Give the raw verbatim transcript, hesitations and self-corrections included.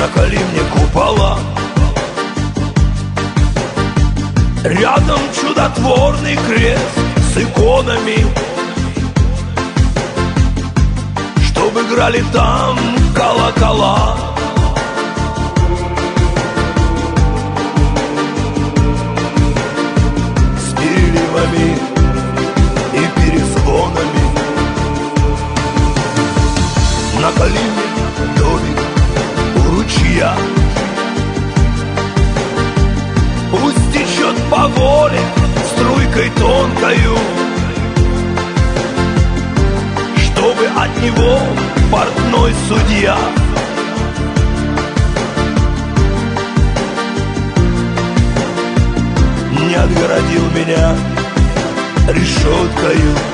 наколи мне купола. Рядом чудотворный крест с иконами, чтоб играли там колокола. С переливами и перезвонами. Наколи мне домик у ручья, пусть течет по воле струйкой тонкою, чтобы от него портной судья не отгородил меня решеткою.